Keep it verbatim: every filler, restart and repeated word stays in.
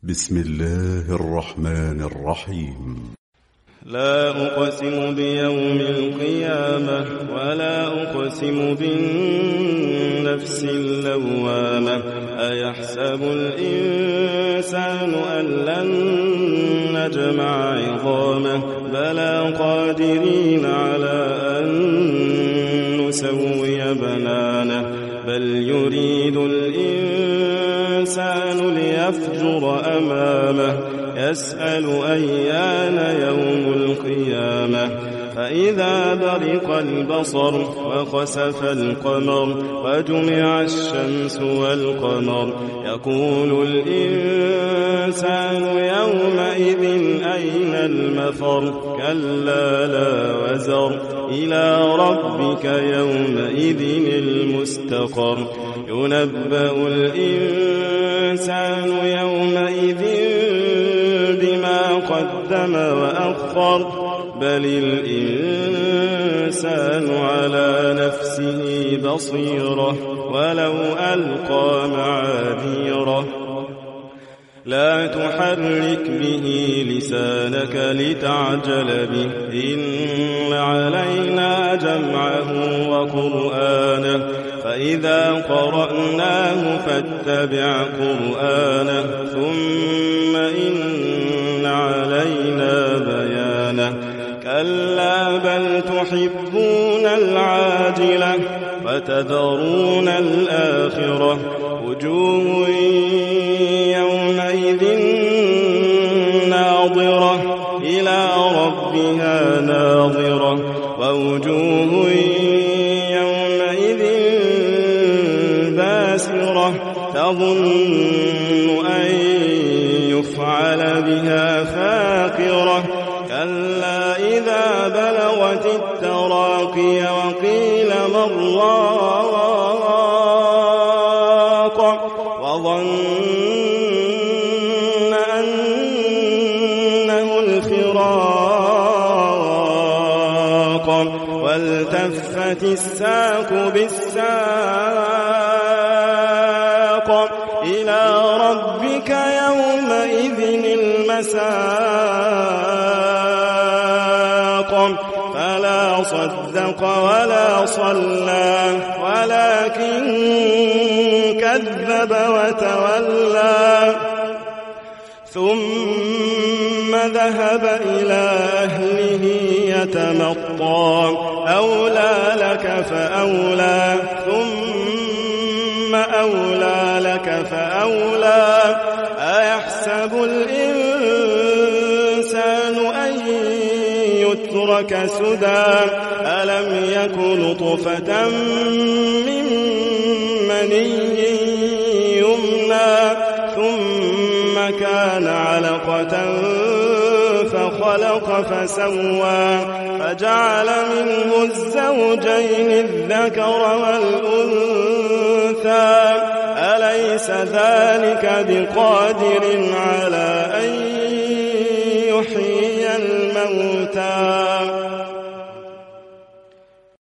بسم الله الرحمن الرحيم. لا أقسم بيوم القيامة ولا أقسم بالنفس اللوامة أيحسب الإنسان أن لن نجمع عظامه بلى قادرين على أن نسوي بنانه بل يريد الإنسان ليفجر أمامه يسأل أيان يوم القيامة فإذا برق البصر وخسف القمر وجمع الشمس والقمر يقول الإنسان يومئذ أين المفر كلا لا وزر إلى ربك يومئذ المستقر ينبأ الإنسان يومئذ بما قدم وأخر بل الإنسان على نفسه بصيرة ولو ألقى معاذيره لا تحرك به لسانك لتعجل به إن علينا جمعه وقرآنه فإذا قرأناه فاتبع قرآنه ثم إن علينا بيانه كلا بل تحبون العاجلة وتذرون الآخرة وجوه يومئذ ناظرة إلى ربها ناظرة ووجوه يومئذ باسرة تظن أن يفعل بها فاقرة كلا إذا بلغت التراقي وقيل من راق وظن أنه الفراق والتفت الساق بالساق إلى ربك يومئذ المساق فلا صدق ولا صلى ولكن كذب وتولى ثم ذهب إلى أهله يتمطى أولى لك فأولى ثم أولى لك فأولى أيحسب الإنسان أن يترك سدى ألم يكن نطفة من مني يمنى ثم كان علقة فخلق فسوى فجعل منه الزوجين الذكر والأنثى أليس ذلك بقادر على أن يحيي الموتى